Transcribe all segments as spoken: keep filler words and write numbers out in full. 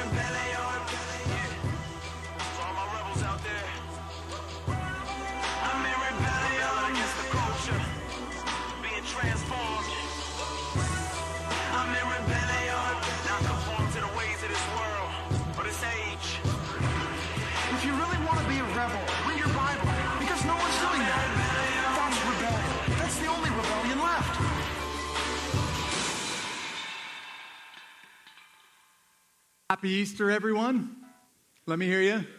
rebellion. Yeah. So all my rebels out there, I'm in rebellion against the culture, being transformed. I'm in rebellion, not conform to the ways of this world or this age. If you really want to be a rebel, read your Bible, because no one's doing that. That's rebellion. That's the only rebellion left. Happy Easter, everyone. Let me hear you.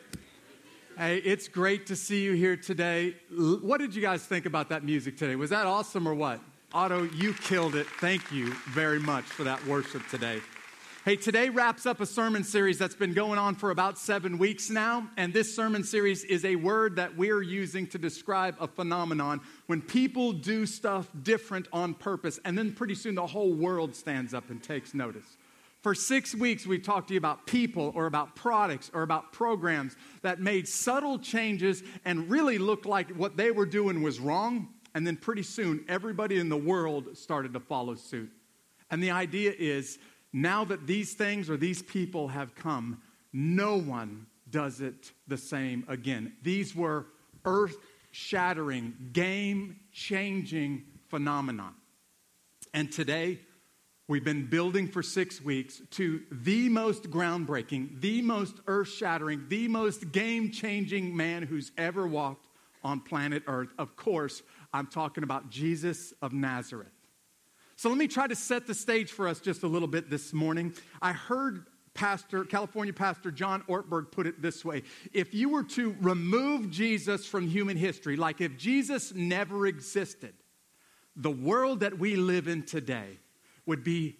Hey, it's great to see you here today. L- What did you guys think about that music today? Was that awesome or what? Otto, you killed it. Thank you very much for that worship today. Hey, today wraps up a sermon series that's been going on for about seven weeks now. And this sermon series is a word that we're using to describe a phenomenon when people do stuff different on purpose. And then pretty soon the whole world stands up and takes notice. For six weeks, we've talked to you about people or about products or about programs that made subtle changes and really looked like what they were doing was wrong. And then pretty soon, everybody in the world started to follow suit. And the idea is, now that these things or these people have come, no one does it the same again. These were earth-shattering, game-changing phenomenon. And today, we've been building for six weeks to the most groundbreaking, the most earth-shattering, the most game-changing man who's ever walked on planet Earth. Of course, I'm talking about Jesus of Nazareth. So let me try to set the stage for us just a little bit this morning. I heard Pastor, California Pastor John Ortberg put it this way. If you were to remove Jesus from human history, like if Jesus never existed, the world that we live in today would be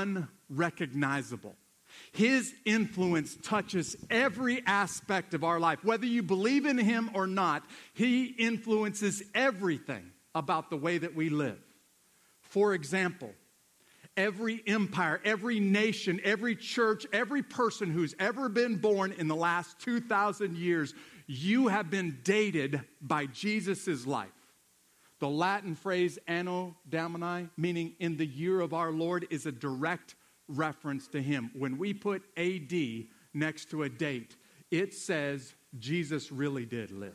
unrecognizable. His influence touches every aspect of our life. Whether you believe in him or not, he influences everything about the way that we live. For example, every empire, every nation, every church, every person who's ever been born in the last two thousand years, you have been dated by Jesus' life. The Latin phrase Anno Domini, meaning in the year of our Lord, is a direct reference to him. When we put A D next to a date, it says Jesus really did live.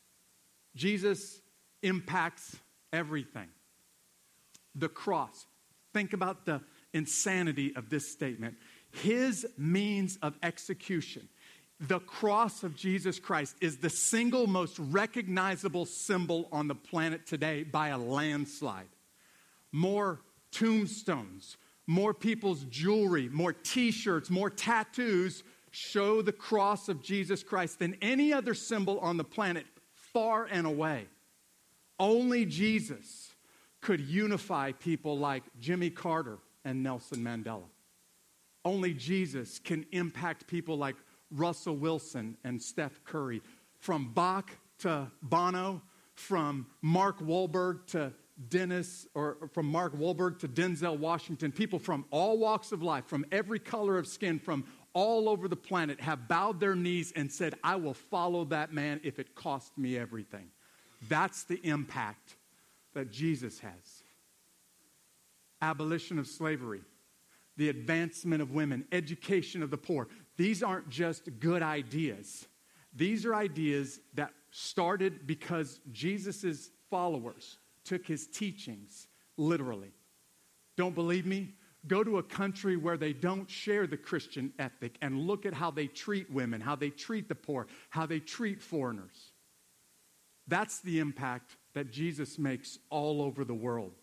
Jesus impacts everything. The cross. Think about the insanity of this statement. His means of execution. The cross of Jesus Christ is the single most recognizable symbol on the planet today by a landslide. More tombstones, more people's jewelry, more t-shirts, more tattoos show the cross of Jesus Christ than any other symbol on the planet, far and away. Only Jesus could unify people like Jimmy Carter and Nelson Mandela. Only Jesus can impact people like Russell Wilson and Steph Curry. From Bach to Bono, from Mark Wahlberg to Dennis, or from Mark Wahlberg to Denzel Washington, people from all walks of life, from every color of skin, from all over the planet have bowed their knees and said, I will follow that man if it costs me everything. That's the impact that Jesus has. Abolition of slavery, the advancement of women, education of the poor. These aren't just good ideas. These are ideas that started because Jesus' followers took his teachings literally. Don't believe me? Go to a country where they don't share the Christian ethic and look at how they treat women, how they treat the poor, how they treat foreigners. That's the impact that Jesus makes all over the world.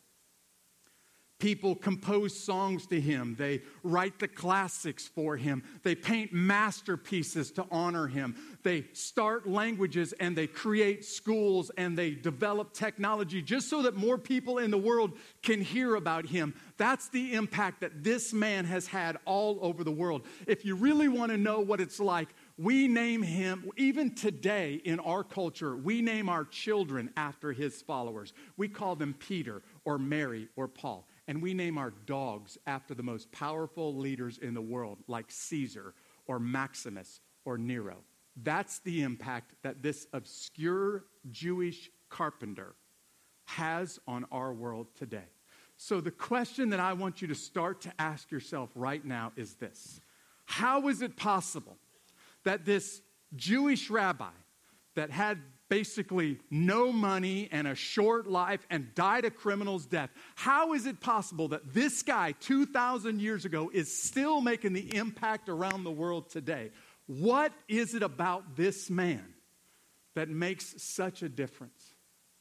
People compose songs to him. They write the classics for him. They paint masterpieces to honor him. They start languages and they create schools and they develop technology just so that more people in the world can hear about him. That's the impact that this man has had all over the world. If you really want to know what it's like, we name him, even today in our culture, we name our children after his followers. We call them Peter or Mary or Paul. And we name our dogs after the most powerful leaders in the world, like Caesar or Maximus or Nero. That's the impact that this obscure Jewish carpenter has on our world today. So the question that I want you to start to ask yourself right now is this: How is it possible that this Jewish rabbi that had basically no money and a short life and died a criminal's death, how is it possible that this guy two thousand years ago is still making the impact around the world today? What is it about this man that makes such a difference?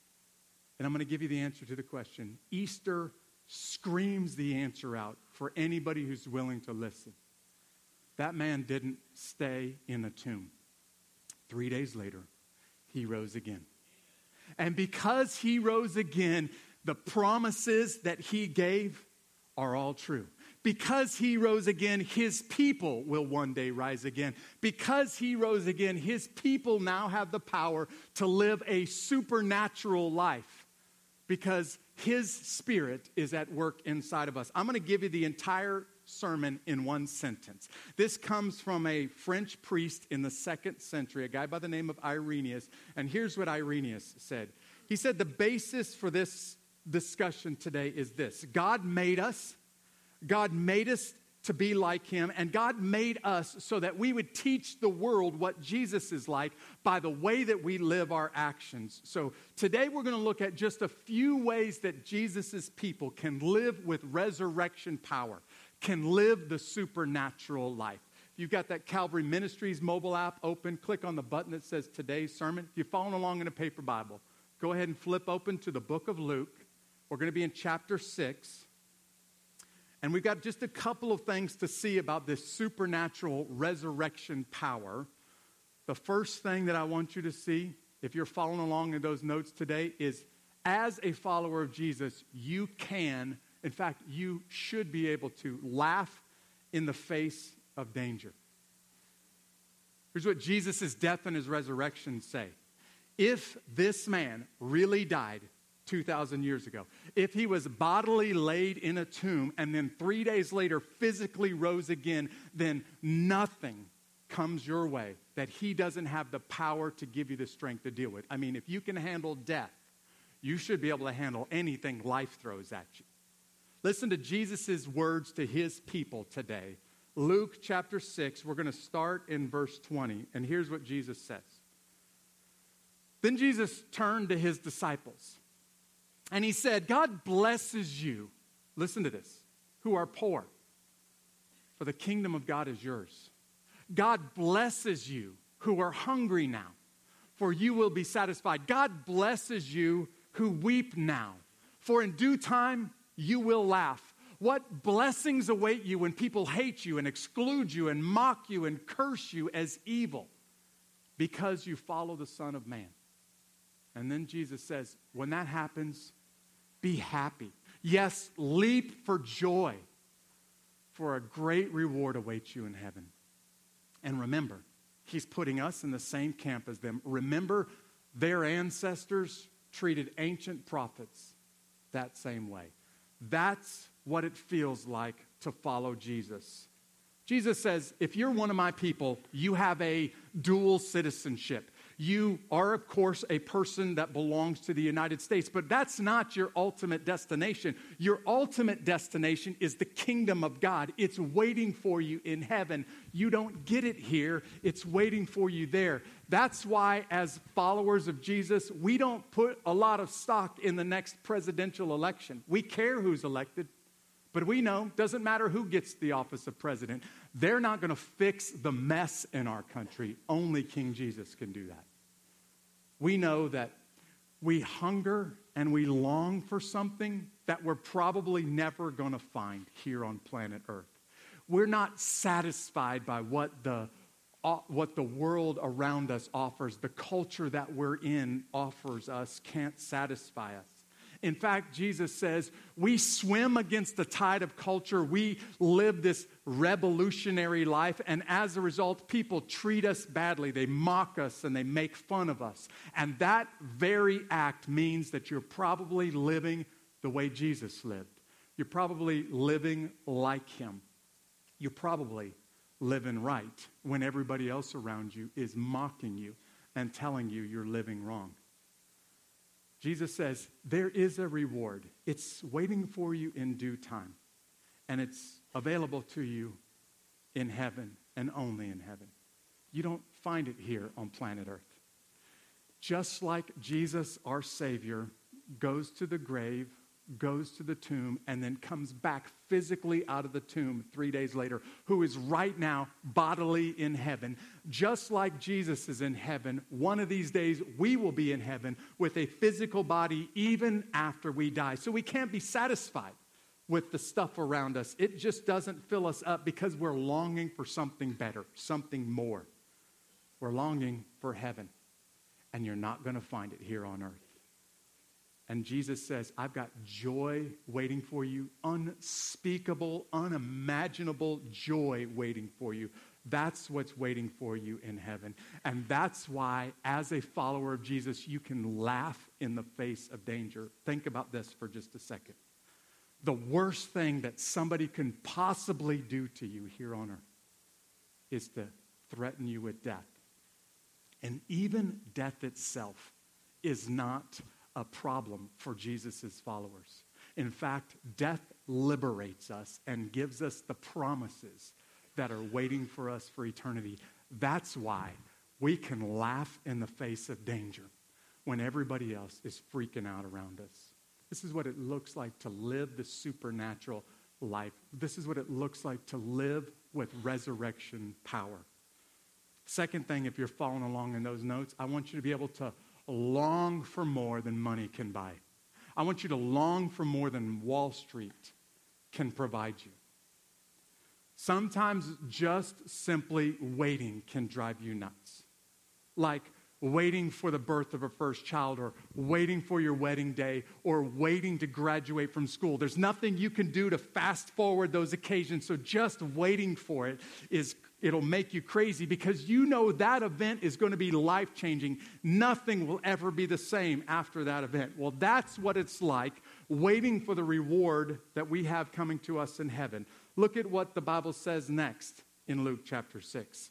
And I'm going to give you the answer to the question. Easter screams the answer out for anybody who's willing to listen. That man didn't stay in a tomb. Three days later, he rose again. And because he rose again, the promises that he gave are all true. Because he rose again, his people will one day rise again. Because he rose again, his people now have the power to live a supernatural life. Because his spirit is at work inside of us. I'm going to give you the entire sermon in one sentence. This comes from a French priest in the second century, a guy by the name of Irenaeus. And here's what Irenaeus said. He said the basis for this discussion today is this. God made us. God made us to be like him. And God made us so that we would teach the world what Jesus is like by the way that we live our actions. So today we're going to look at just a few ways that Jesus' people can live with resurrection power, can live the supernatural life. If you've got that Calvary Ministries mobile app open, click on the button that says Today's Sermon. If you're following along in a paper Bible, go ahead and flip open to the book of Luke. We're going to be in chapter six. And we've got just a couple of things to see about this supernatural resurrection power. The first thing that I want you to see, if you're following along in those notes today, is as a follower of Jesus, you can, in fact, you should be able to laugh in the face of danger. Here's what Jesus' death and his resurrection say. If this man really died two thousand years ago, if he was bodily laid in a tomb and then three days later physically rose again, then nothing comes your way that he doesn't have the power to give you the strength to deal with. I mean, if you can handle death, you should be able to handle anything life throws at you. Listen to Jesus' words to his people today. Luke chapter six, we're going to start in verse twenty, and here's what Jesus says. Then Jesus turned to his disciples, and he said, God blesses you, listen to this, who are poor, for the kingdom of God is yours. God blesses you who are hungry now, for you will be satisfied. God blesses you who weep now, for in due time you will laugh. What blessings await you when people hate you and exclude you and mock you and curse you as evil because you follow the Son of Man. And then Jesus says, when that happens, be happy. Yes, leap for joy, for a great reward awaits you in heaven. And remember, he's putting us in the same camp as them. Remember, their ancestors treated ancient prophets that same way. That's what it feels like to follow Jesus. Jesus says, if you're one of my people, you have a dual citizenship. You are, of course, a person that belongs to the United States, but that's not your ultimate destination. Your ultimate destination is the kingdom of God. It's waiting for you in heaven. You don't get it here. It's waiting for you there. That's why, as followers of Jesus, we don't put a lot of stock in the next presidential election. We care who's elected, but we know, doesn't matter who gets the office of president, they're not going to fix the mess in our country. Only King Jesus can do that. We know that we hunger and we long for something that we're probably never going to find here on planet Earth. We're not satisfied by what the, uh, what the world around us offers. The culture that we're in offers us, can't satisfy us. In fact, Jesus says we swim against the tide of culture. We live this revolutionary life, and as a result, people treat us badly. They mock us and they make fun of us. And that very act means that you're probably living the way Jesus lived. You're probably living like him. You're probably living right when everybody else around you is mocking you and telling you you're living wrong. Jesus says, there is a reward. It's waiting for you in due time. And it's available to you in heaven and only in heaven. You don't find it here on planet Earth. Just like Jesus, our Savior, goes to the grave, goes to the tomb, and then comes back physically out of the tomb three days later, who is right now bodily in heaven. Just like Jesus is in heaven, one of these days we will be in heaven with a physical body even after we die. So we can't be satisfied with the stuff around us. It just doesn't fill us up because we're longing for something better, something more. We're longing for heaven, and you're not going to find it here on earth. And Jesus says, I've got joy waiting for you, unspeakable, unimaginable joy waiting for you. That's what's waiting for you in heaven. And that's why, as a follower of Jesus, you can laugh in the face of danger. Think about this for just a second. The worst thing that somebody can possibly do to you here on earth is to threaten you with death. And even death itself is not a problem for Jesus' followers. In fact, death liberates us and gives us the promises that are waiting for us for eternity. That's why we can laugh in the face of danger when everybody else is freaking out around us. This is what it looks like to live the supernatural life. This is what it looks like to live with resurrection power. Second thing, if you're following along in those notes, I want you to be able to long for more than money can buy. I want you to long for more than Wall Street can provide you. Sometimes just simply waiting can drive you nuts. Like waiting for the birth of a first child, or waiting for your wedding day, or waiting to graduate from school. There's nothing you can do to fast forward those occasions, so just waiting for it is it'll make you crazy because you know that event is going to be life-changing. Nothing will ever be the same after that event. Well, that's what it's like waiting for the reward that we have coming to us in heaven. Look at what the Bible says next in Luke chapter six.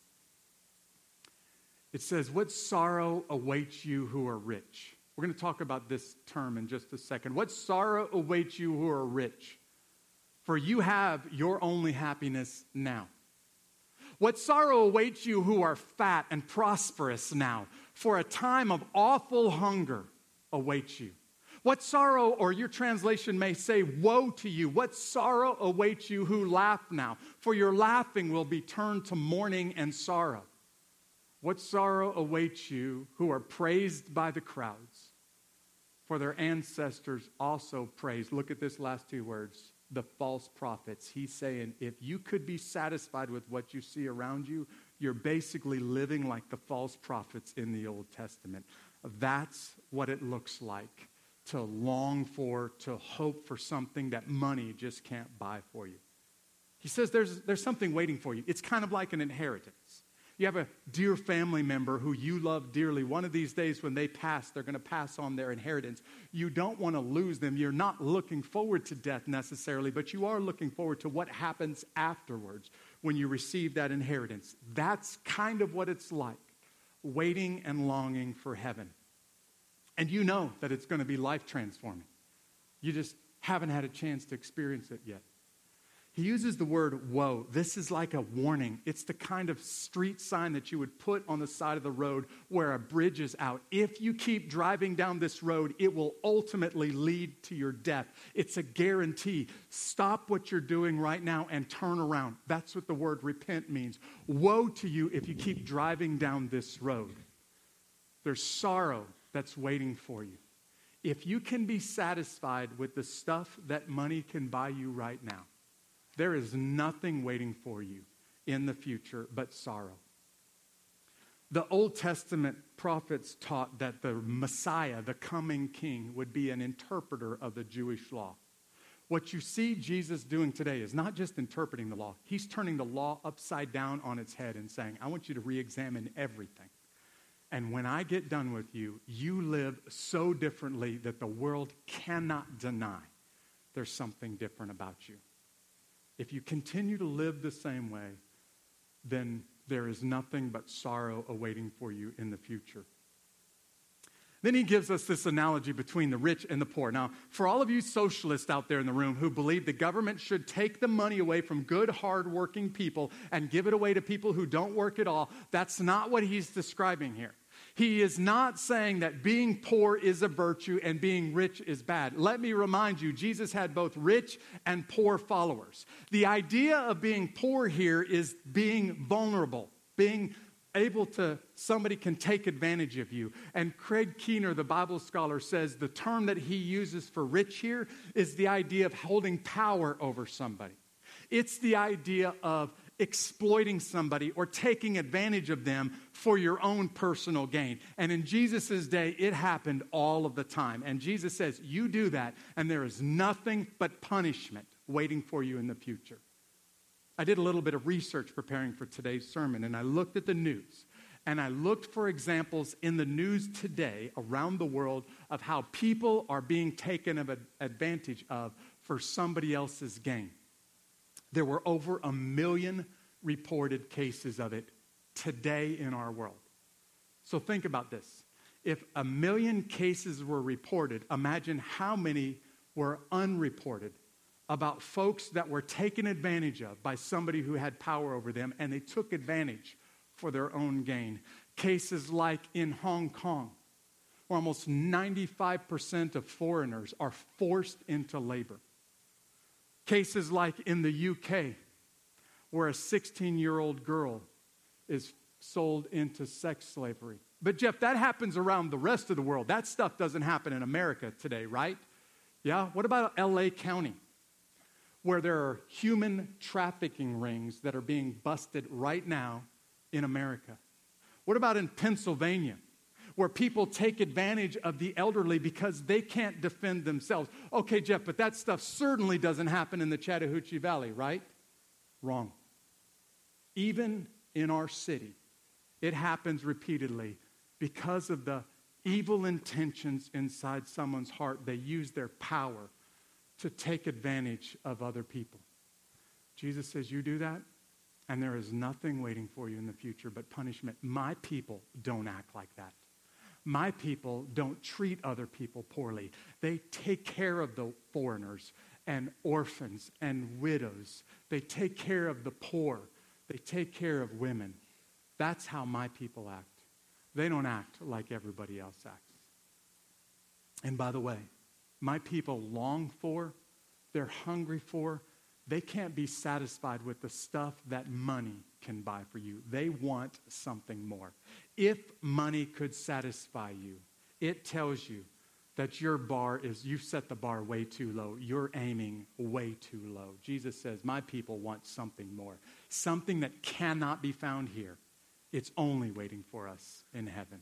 It says, what sorrow awaits you who are rich? We're going to talk about this term in just a second. What sorrow awaits you who are rich? For you have your only happiness now. What sorrow awaits you who are fat and prosperous now, for a time of awful hunger awaits you. What sorrow, or your translation may say, woe to you. What sorrow awaits you who laugh now, for your laughing will be turned to mourning and sorrow. What sorrow awaits you who are praised by the crowds, for their ancestors also praised. Look at this last two words. The false prophets. He's saying, if you could be satisfied with what you see around you, you're basically living like the false prophets in the Old Testament. That's what it looks like to long for, to hope for something that money just can't buy for you. He says there's, there's something waiting for you. It's kind of like an inheritance. You have a dear family member who you love dearly. One of these days when they pass, they're going to pass on their inheritance. You don't want to lose them. You're not looking forward to death necessarily, but you are looking forward to what happens afterwards when you receive that inheritance. That's kind of what it's like, waiting and longing for heaven. And you know that it's going to be life transforming. You just haven't had a chance to experience it yet. He uses the word woe. This is like a warning. It's the kind of street sign that you would put on the side of the road where a bridge is out. If you keep driving down this road, it will ultimately lead to your death. It's a guarantee. Stop what you're doing right now and turn around. That's what the word repent means. Woe to you if you keep driving down this road. There's sorrow that's waiting for you. If you can be satisfied with the stuff that money can buy you right now, there is nothing waiting for you in the future but sorrow. The Old Testament prophets taught that the Messiah, the coming king, would be an interpreter of the Jewish law. What you see Jesus doing today is not just interpreting the law. He's turning the law upside down on its head and saying, I want you to re-examine everything. And when I get done with you, you live so differently that the world cannot deny there's something different about you. If you continue to live the same way, then there is nothing but sorrow awaiting for you in the future. Then he gives us this analogy between the rich and the poor. Now, for all of you socialists out there in the room who believe the government should take the money away from good, hardworking people and give it away to people who don't work at all, that's not what he's describing here. He is not saying that being poor is a virtue and being rich is bad. Let me remind you, Jesus had both rich and poor followers. The idea of being poor here is being vulnerable, being able to, somebody can take advantage of you. And Craig Keener, the Bible scholar, says the term that he uses for rich here is the idea of holding power over somebody. It's the idea of exploiting somebody or taking advantage of them for your own personal gain. And in Jesus' day, it happened all of the time. And Jesus says, you do that, and there is nothing but punishment waiting for you in the future. I did a little bit of research preparing for today's sermon, and I looked at the news, and I looked for examples in the news today around the world of how people are being taken advantage of for somebody else's gain. There were over a million reported cases of it today in our world. So think about this. If a million cases were reported, imagine how many were unreported about folks that were taken advantage of by somebody who had power over them, and they took advantage for their own gain. Cases like in Hong Kong, where almost ninety-five percent of foreigners are forced into labor. Cases like in the U K, where a sixteen-year-old girl is sold into sex slavery. But Jeff, that happens around the rest of the world. That stuff doesn't happen in America today, right? Yeah? What about L A County, where there are human trafficking rings that are being busted right now in America? What about in Pennsylvania, where people take advantage of the elderly because they can't defend themselves? Okay, Jeff, but that stuff certainly doesn't happen in the Chattahoochee Valley, right? Wrong. Even in our city, it happens repeatedly because of the evil intentions inside someone's heart. They use their power to take advantage of other people. Jesus says, you do that, and there is nothing waiting for you in the future but punishment. My people don't act like that. My people don't treat other people poorly. They take care of the foreigners and orphans and widows. They take care of the poor. They take care of women. That's how my people act. They don't act like everybody else acts. And by the way, my people long for, they're hungry for, they can't be satisfied with the stuff that money can buy for you. They want something more. If money could satisfy you, it tells you that your bar is, you've set the bar way too low. You're aiming way too low. Jesus says, my people want something more. Something that cannot be found here. It's only waiting for us in heaven.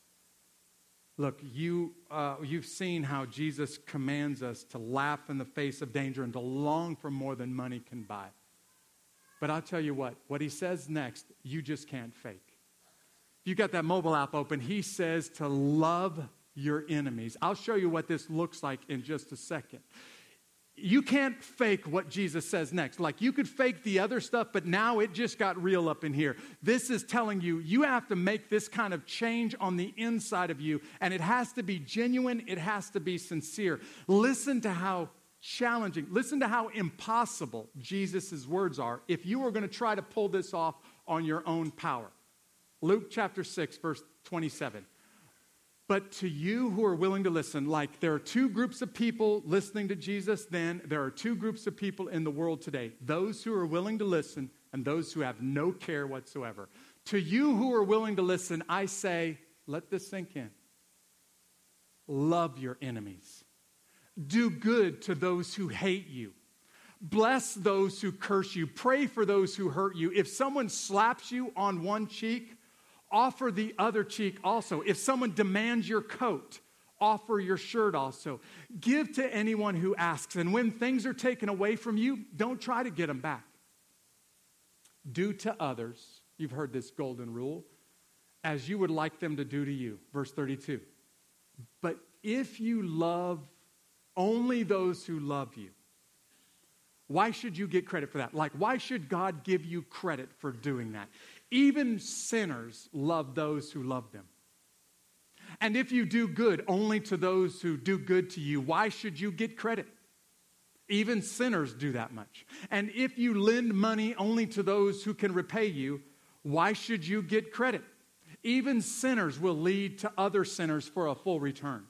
Look, you, uh, you've seen how Jesus commands us to laugh in the face of danger and to long for more than money can buy. But I'll tell you what, what he says next, you just can't fake. You got that mobile app open. He says to love your enemies. I'll show you what this looks like in just a second. You can't fake what Jesus says next. Like, you could fake the other stuff, but now it just got real up in here. This is telling you, you have to make this kind of change on the inside of you, and it has to be genuine. It has to be sincere. Listen to how challenging, listen to how impossible Jesus' words are if you were going to try to pull this off on your own power. Luke chapter six, verse twenty-seven. But to you who are willing to listen, like there are two groups of people listening to Jesus then, there are two groups of people in the world today. Those who are willing to listen and those who have no care whatsoever. To you who are willing to listen, I say, let this sink in. Love your enemies. Do good to those who hate you. Bless those who curse you. Pray for those who hurt you. If someone slaps you on one cheek, offer the other cheek also. If someone demands your coat, offer your shirt also. Give to anyone who asks. And when things are taken away from you, don't try to get them back. Do to others, you've heard this golden rule, as you would like them to do to you. Verse thirty-two. But if you love only those who love you, why should you get credit for that? Like, why should God give you credit for doing that? Even sinners love those who love them. And if you do good only to those who do good to you, why should you get credit? Even sinners do that much. And if you lend money only to those who can repay you, why should you get credit? Even sinners will lead to other sinners for a full return.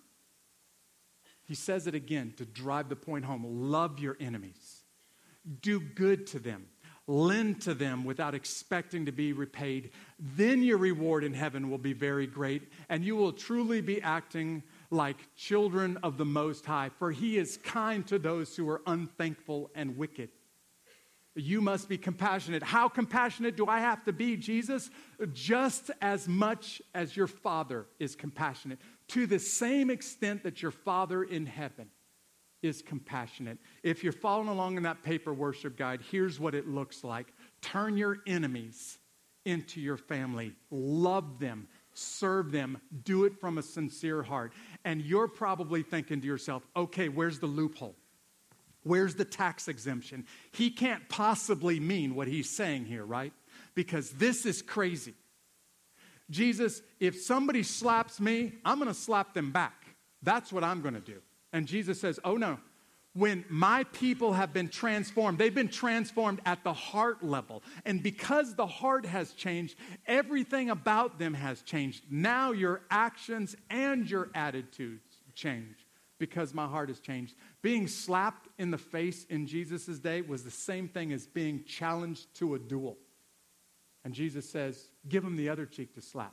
He says it again to drive the point home. Love your enemies. Do good to them. Lend to them without expecting to be repaid. Then your reward in heaven will be very great, and you will truly be acting like children of the Most High, for He is kind to those who are unthankful and wicked. You must be compassionate. How compassionate do I have to be, Jesus? Just as much as your Father is compassionate, to the same extent that your Father in heaven is compassionate. If you're following along in that paper worship guide, here's what it looks like. Turn your enemies into your family. Love them. Serve them. Do it from a sincere heart. And you're probably thinking to yourself, okay, where's the loophole? Where's the tax exemption? He can't possibly mean what he's saying here, right? Because this is crazy. Jesus, if somebody slaps me, I'm going to slap them back. That's what I'm going to do. And Jesus says, oh no, when my people have been transformed, they've been transformed at the heart level. And because the heart has changed, everything about them has changed. Now your actions and your attitudes change because my heart has changed. Being slapped in the face in Jesus' day was the same thing as being challenged to a duel. And Jesus says, give them the other cheek to slap.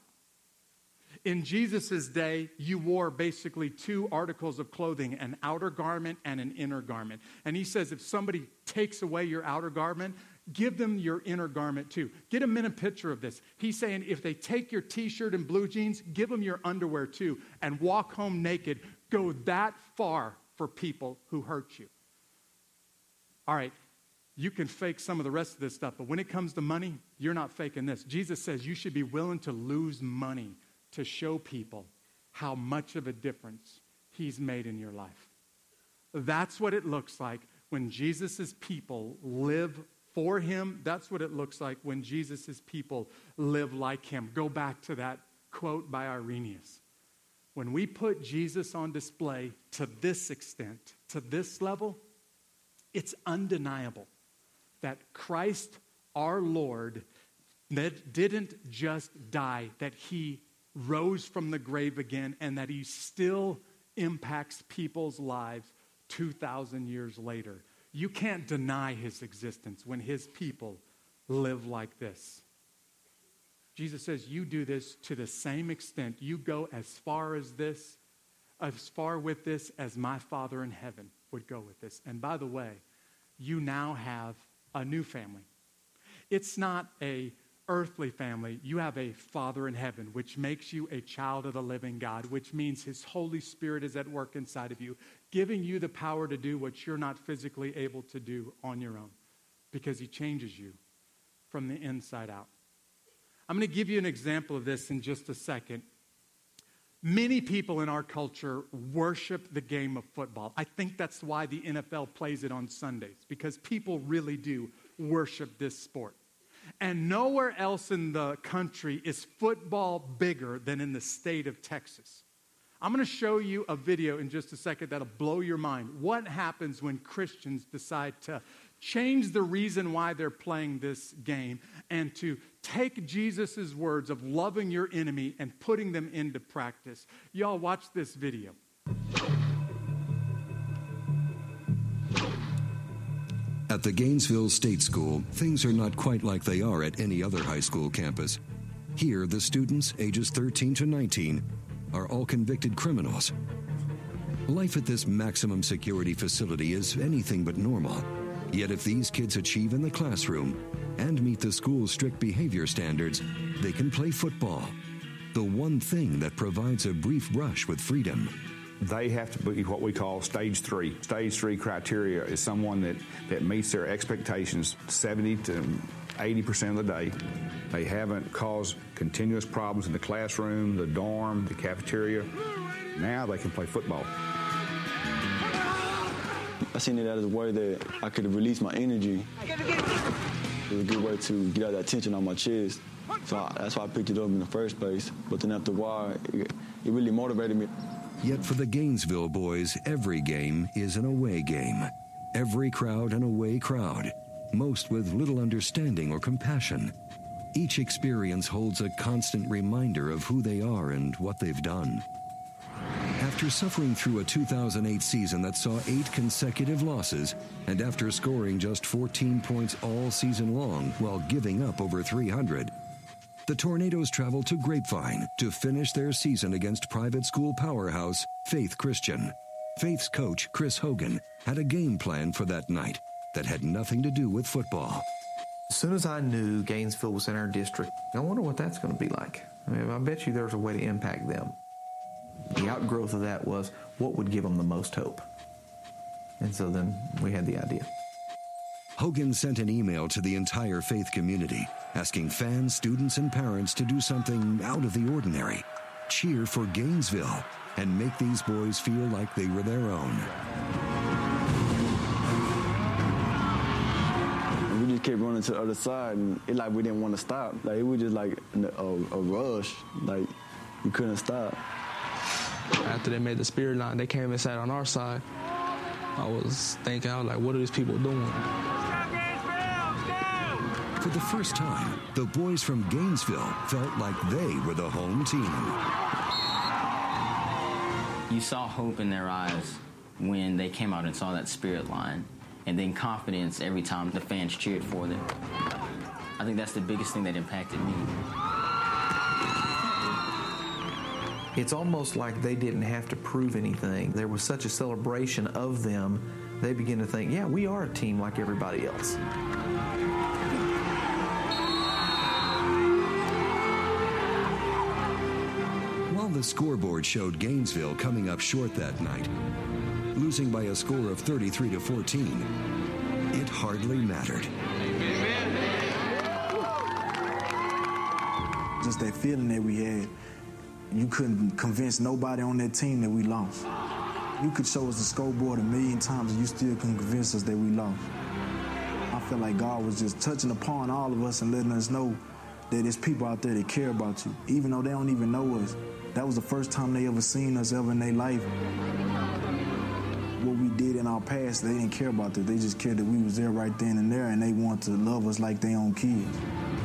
In Jesus' day, you wore basically two articles of clothing, an outer garment and an inner garment. And he says if somebody takes away your outer garment, give them your inner garment too. Get a minute picture of this. He's saying if they take your t-shirt and blue jeans, give them your underwear too, and walk home naked. Go that far for people who hurt you. All right, you can fake some of the rest of this stuff, but when it comes to money, you're not faking this. Jesus says you should be willing to lose money to show people how much of a difference He's made in your life. That's what it looks like when Jesus' people live for Him. That's what it looks like when Jesus' people live like Him. Go back to that quote by Irenaeus. When we put Jesus on display to this extent, to this level, it's undeniable that Christ, our Lord, that didn't just die, that He rose from the grave again, and that He still impacts people's lives two thousand years later. You can't deny His existence when His people live like this. Jesus says, you do this to the same extent. You go as far as this, as far with this as my Father in heaven would go with this. And by the way, you now have a new family. It's not a earthly family. You have a Father in heaven, which makes you a child of the living God, which means His Holy Spirit is at work inside of you, giving you the power to do what you're not physically able to do on your own, because He changes you from the inside out. I'm going to give you an example of this in just a second. Many people in our culture worship the game of football. I think that's why the N F L plays it on Sundays, because people really do worship this sport. And nowhere else in the country is football bigger than in the state of Texas. I'm going to show you a video in just a second that'll blow your mind. What happens when Christians decide to change the reason why they're playing this game and to take Jesus' words of loving your enemy and putting them into practice. Y'all watch this video. At the Gainesville State School, things are not quite like they are at any other high school campus. Here, the students, ages thirteen to nineteen, are all convicted criminals. Life at this maximum security facility is anything but normal. Yet if these kids achieve in the classroom and meet the school's strict behavior standards, they can play football, the one thing that provides a brief brush with freedom. They have to be what we call stage three. Stage three criteria is someone that, that meets their expectations seventy to eighty percent of the day. They haven't caused continuous problems in the classroom, the dorm, the cafeteria. Now they can play football. I seen it as a way that I could release my energy. It was a good way to get out that tension on my chest. So I, that's why I picked it up in the first place. But then after a while, it, it really motivated me. Yet for the Gainesville boys, every game is an away game. Every crowd an away crowd, most with little understanding or compassion. Each experience holds a constant reminder of who they are and what they've done. After suffering through a two thousand eight season that saw eight consecutive losses, and after scoring just fourteen points all season long while giving up over three hundred, the Tornadoes traveled to Grapevine to finish their season against private school powerhouse Faith Christian. Faith's coach, Chris Hogan, had a game plan for that night that had nothing to do with football. As soon as I knew Gainesville was in our district, I wonder what that's going to be like. I mean, I bet you there's a way to impact them. The outgrowth of that was what would give them the most hope. And so then we had the idea. Hogan sent an email to the entire Faith community, asking fans, students, and parents to do something out of the ordinary. Cheer for Gainesville and make these boys feel like they were their own. And we just kept running to the other side, and it like we didn't want to stop. Like it was just like a, a rush. Like we couldn't stop. After they made the spirit line, they came and sat on our side. I was thinking, I was like, what are these people doing? For the first time, the boys from Gainesville felt like they were the home team. You saw hope in their eyes when they came out and saw that spirit line, and then confidence every time the fans cheered for them. I think that's the biggest thing that impacted me. It's almost like they didn't have to prove anything. There was such a celebration of them, they began to think, yeah, we are a team like everybody else. While the scoreboard showed Gainesville coming up short that night, losing by a score of thirty-three to fourteen, it hardly mattered. Just that feeling that we had, you couldn't convince nobody on that team that we lost. You could show us the scoreboard a million times and you still couldn't convince us that we lost. I feel like God was just touching upon all of us and letting us know that there's people out there that care about you, even though they don't even know us. That was the first time they ever seen us ever in their life. What we did in our past, they didn't care about that. They just cared that we was there right then and there, and they wanted to love us like their own kids.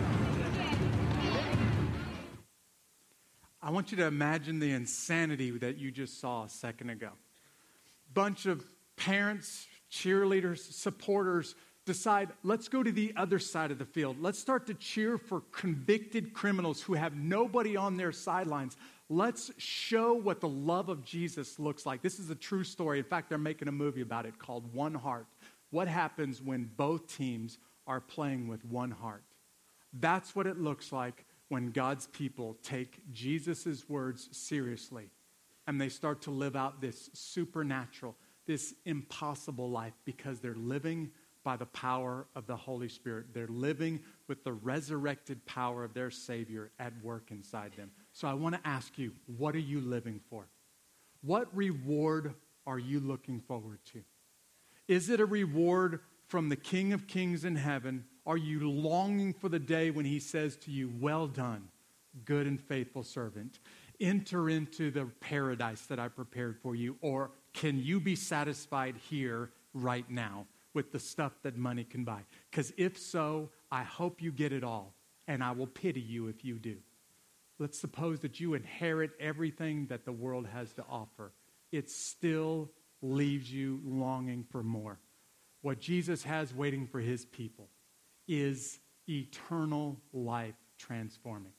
I want you to imagine the insanity that you just saw a second ago. Bunch of parents, cheerleaders, supporters decide, let's go to the other side of the field. Let's start to cheer for convicted criminals who have nobody on their sidelines. Let's show what the love of Jesus looks like. This is a true story. In fact, they're making a movie about it called One Heart. What happens when both teams are playing with one heart? That's what it looks like when God's people take Jesus' words seriously and they start to live out this supernatural, this impossible life because they're living by the power of the Holy Spirit. They're living with the resurrected power of their Savior at work inside them. So I want to ask you, what are you living for? What reward are you looking forward to? Is it a reward from the King of Kings in heaven? Are you longing for the day when he says to you, well done, good and faithful servant? Enter into the paradise that I prepared for you. Or can you be satisfied here right now with the stuff that money can buy? Because if so, I hope you get it all, and I will pity you if you do. Let's suppose that you inherit everything that the world has to offer. It still leaves you longing for more. What Jesus has waiting for his people is eternal life transforming.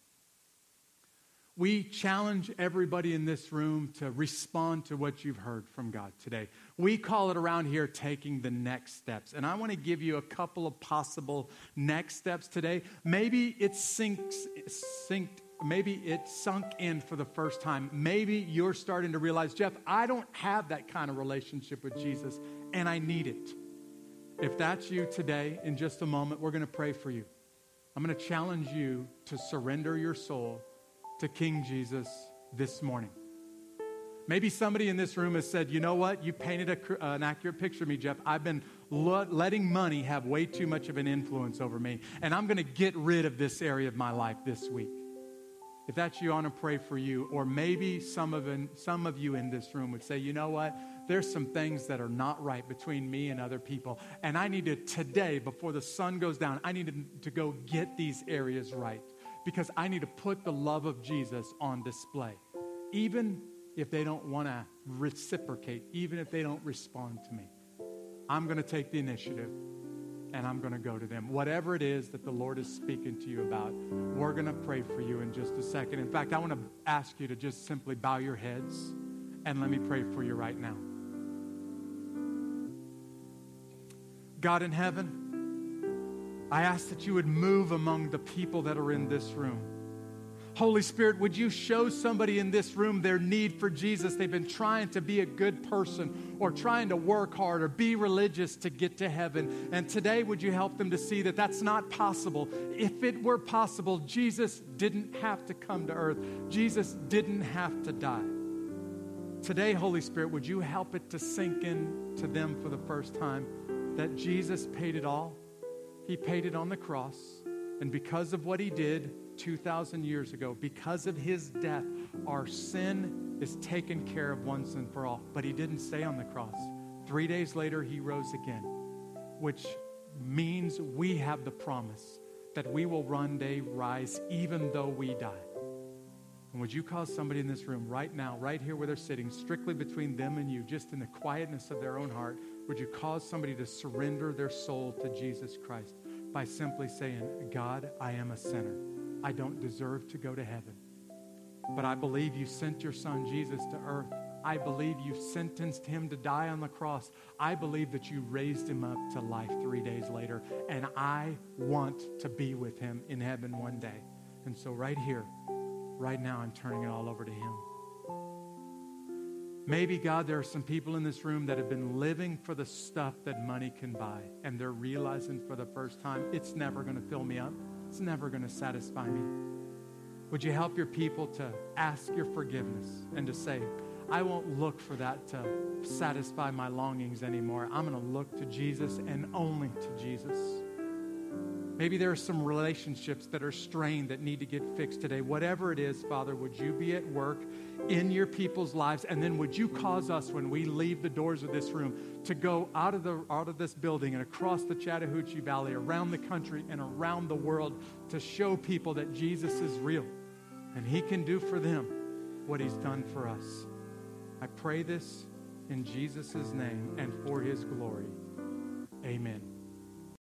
We challenge everybody in this room to respond to what you've heard from God today. We call it around here taking the next steps. And I want to give you a couple of possible next steps today. Maybe it sinks, synced, maybe it sunk in for the first time. Maybe you're starting to realize, Jeff, I don't have that kind of relationship with Jesus, and I need it. If that's you today, in just a moment, we're going to pray for you. I'm going to challenge you to surrender your soul to King Jesus this morning. Maybe somebody in this room has said, you know what? You painted a, uh, an accurate picture of me, Jeff. I've been lo- letting money have way too much of an influence over me, and I'm going to get rid of this area of my life this week. If that's you, I want to pray for you. Or maybe some of, in, some of you in this room would say, you know what? There's some things that are not right between me and other people, and I need to, today, before the sun goes down, I need to, to go get these areas right, because I need to put the love of Jesus on display. Even if they don't want to reciprocate, even if they don't respond to me, I'm going to take the initiative and I'm going to go to them. Whatever it is that the Lord is speaking to you about, we're going to pray for you in just a second. In fact, I want to ask you to just simply bow your heads and let me pray for you right now. God in heaven, I ask that you would move among the people that are in this room. Holy Spirit, would you show somebody in this room their need for Jesus? They've been trying to be a good person or trying to work hard or be religious to get to heaven. And today, would you help them to see that that's not possible? If it were possible, Jesus didn't have to come to earth. Jesus didn't have to die. Today, Holy Spirit, would you help it to sink in to them for the first time that Jesus paid it all? He paid it on the cross. And because of what he did two thousand years ago, because of his death, our sin is taken care of once and for all. But he didn't stay on the cross. Three days later, he rose again, which means we have the promise that we will one day rise even though we die. And would you cause somebody in this room right now, right here where they're sitting, strictly between them and you, just in the quietness of their own heart, would you cause somebody to surrender their soul to Jesus Christ by simply saying, God, I am a sinner. I don't deserve to go to heaven. But I believe you sent your son Jesus to earth. I believe you sentenced him to die on the cross. I believe that you raised him up to life three days later. And I want to be with him in heaven one day. And so right here, right now, I'm turning it all over to him. Maybe, God, there are some people in this room that have been living for the stuff that money can buy, and they're realizing for the first time, it's never going to fill me up. It's never going to satisfy me. Would you help your people to ask your forgiveness and to say, I won't look for that to satisfy my longings anymore. I'm going to look to Jesus and only to Jesus. Maybe there are some relationships that are strained that need to get fixed today. Whatever it is, Father, would you be at work in your people's lives? And then would you cause us, when we leave the doors of this room, to go out of the out of this building and across the Chattahoochee Valley, around the country and around the world, to show people that Jesus is real and he can do for them what he's done for us. I pray this in Jesus' name and for his glory. Amen.